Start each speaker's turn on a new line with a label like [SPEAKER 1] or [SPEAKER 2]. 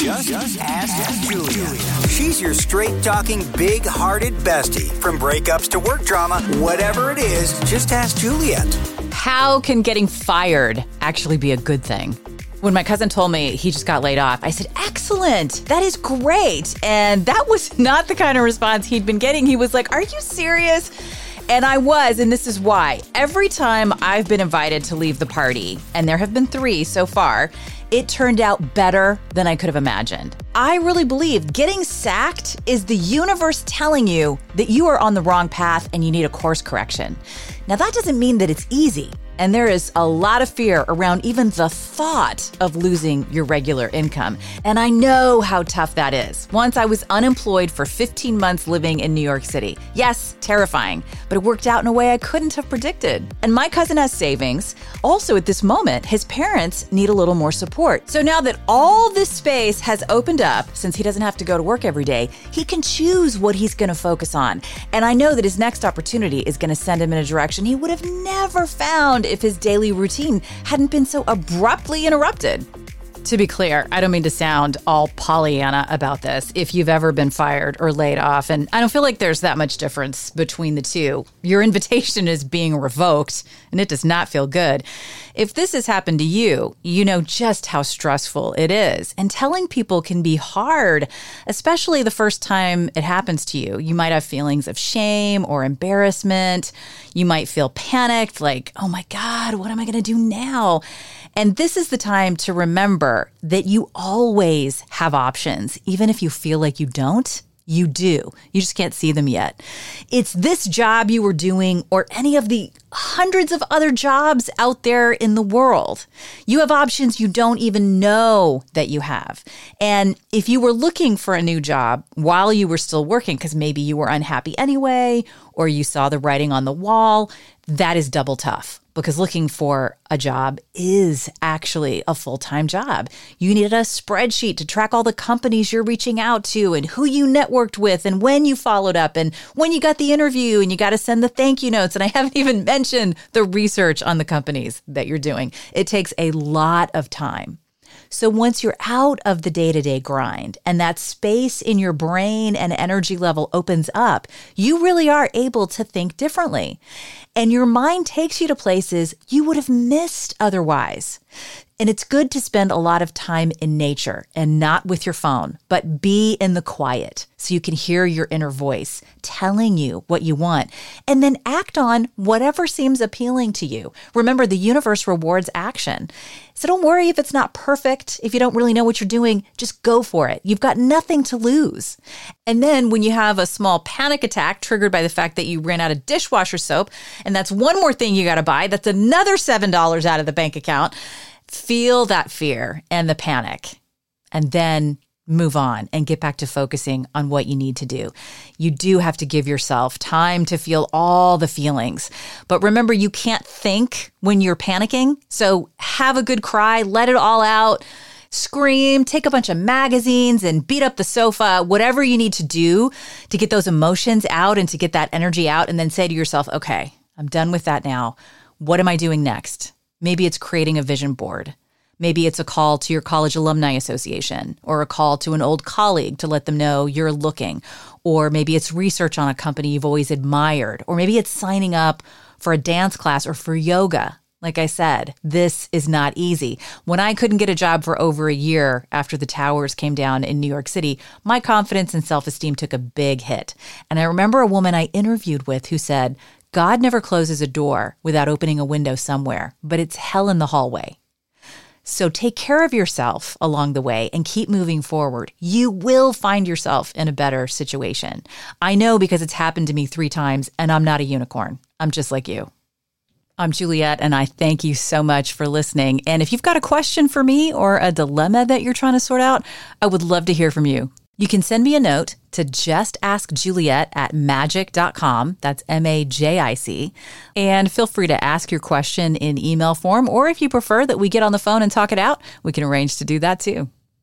[SPEAKER 1] Just ask Julia. She's your straight-talking, big-hearted bestie. From breakups to work drama, whatever it is, just ask Juliet.
[SPEAKER 2] How can getting fired actually be a good thing? When my cousin told me he just got laid off, I said, excellent, that is great. And that was not the kind of response he'd been getting. He was like, are you serious? And I was, and this is why. Every time I've been invited to leave the party, and there have been 3 so far, it turned out better than I could have imagined. I really believe getting sacked is the universe telling you that you are on the wrong path and you need a course correction. Now, that doesn't mean that it's easy. And there is a lot of fear around even the thought of losing your regular income. And I know how tough that is. Once I was unemployed for 15 months living in New York City. Yes, terrifying, but it worked out in a way I couldn't have predicted. And my cousin has savings. Also, at this moment, his parents need a little more support. So now that all this space has opened up, since he doesn't have to go to work every day, he can choose what he's going to focus on. And I know that his next opportunity is going to send him in a direction he would have never found if his daily routine hadn't been so abruptly interrupted. To be clear, I don't mean to sound all Pollyanna about this. If you've ever been fired or laid off, and I don't feel like there's that much difference between the two. Your invitation is being revoked, and it does not feel good. If this has happened to you, you know just how stressful it is. And telling people can be hard, especially the first time it happens to you. You might have feelings of shame or embarrassment. You might feel panicked, like, oh my God, what am I going to do now? And this is the time to remember that you always have options. Even if you feel like you don't, you do. You just can't see them yet. It's this job you were doing or any of the hundreds of other jobs out there in the world. You have options you don't even know that you have. And if you were looking for a new job while you were still working, because maybe you were unhappy anyway, or you saw the writing on the wall, that is double tough. Because looking for a job is actually a full-time job. You need a spreadsheet to track all the companies you're reaching out to and who you networked with and when you followed up and when you got the interview, and you got to send the thank you notes. And I haven't even mentioned the research on the companies that you're doing. It takes a lot of time. So once you're out of the day-to-day grind and that space in your brain and energy level opens up, you really are able to think differently. And your mind takes you to places you would have missed otherwise. And it's good to spend a lot of time in nature and not with your phone, but be in the quiet so you can hear your inner voice telling you what you want, and then act on whatever seems appealing to you. Remember, the universe rewards action. So don't worry if it's not perfect. If you don't really know what you're doing, just go for it. You've got nothing to lose. And then when you have a small panic attack triggered by the fact that you ran out of dishwasher soap, and that's one more thing you got to buy, that's another $7 out of the bank account. Feel that fear and the panic, and then move on and get back to focusing on what you need to do. You do have to give yourself time to feel all the feelings. But remember, you can't think when you're panicking. So have a good cry, let it all out, scream, take a bunch of magazines and beat up the sofa, whatever you need to do to get those emotions out and to get that energy out. And then say to yourself, okay, I'm done with that now. What am I doing next? Maybe it's creating a vision board. Maybe it's a call to your college alumni association or a call to an old colleague to let them know you're looking. Or maybe it's research on a company you've always admired. Or maybe it's signing up for a dance class or for yoga. Like I said, this is not easy. When I couldn't get a job for over a year after the towers came down in New York City, my confidence and self-esteem took a big hit. And I remember a woman I interviewed with who said, God never closes a door without opening a window somewhere, but it's hell in the hallway. So take care of yourself along the way and keep moving forward. You will find yourself in a better situation. I know because it's happened to me 3 times, and I'm not a unicorn. I'm just like you. I'm Juliet, and I thank you so much for listening. And if you've got a question for me or a dilemma that you're trying to sort out, I would love to hear from you. You can send me a note to justaskjuliet@magic.com. That's MAJIC. And feel free to ask your question in email form, or if you prefer that we get on the phone and talk it out, we can arrange to do that too.